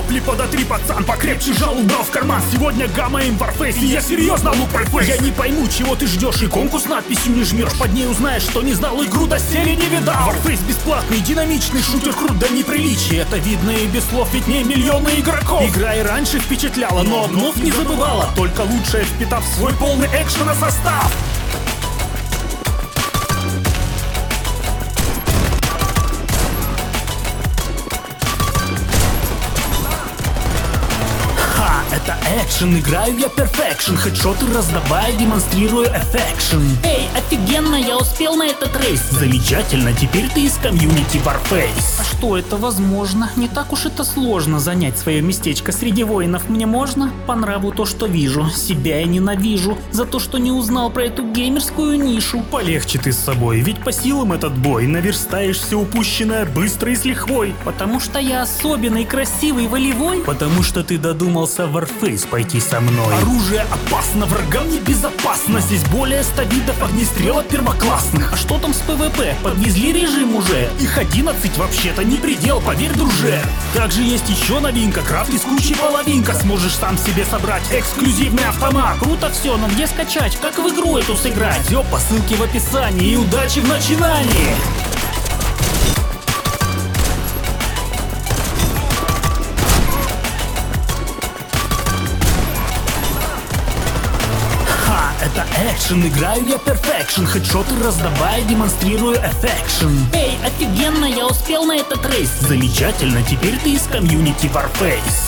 Сопли подотри, пацан, покрепче жал, убрал в карман. Сегодня гамма им Warface, и я серьезно лук фейс. Я не пойму, чего ты ждешь, и конку с надписью не жмешь. Под ней узнаешь, что не знал, игру доселе не видал. Warface бесплатный, динамичный, шутер крут до неприличия. Это видно и без слов, ведь не миллионы игроков. Игра и раньше впечатляла, но обнов не забывала. Только лучшее впитав в свой полный экшена состав. Это экшен, играю я перфекшн. Хедшоты раздавая, демонстрирую эффекшн. Эй, офигенно, я успел на этот рейс. Замечательно, теперь ты из комьюнити Warface. А что, это возможно? Не так уж это сложно занять свое местечко среди воинов. Мне можно? По нраву то, что вижу. Себя я ненавижу за то, что не узнал про эту геймерскую нишу. Полегче ты с собой, ведь по силам этот бой наверстаешь все упущенное быстро и с лихвой. Потому что я особенный, красивый, волевой. Потому что ты додумался Warface пойти со мной. Оружие опасно, врагам небезопасно. Здесь более 100 видов огнестрелов первоклассных. А что там с ПВП? Подвезли режим уже? Их 11 вообще-то не предел, поверь, друже. Также есть еще новинка, крафт из кучи половинка. Сможешь сам себе собрать эксклюзивный автомат. Круто все, но где скачать? Как в игру эту сыграть? Все по ссылке в описании, и удачи в начинании. Это экшен, играю я перфекшн. Хедшоты раздавая, демонстрирую эффекшн. Эй, офигенно, я успел на этот рейс. Замечательно, теперь ты из комьюнити Warface.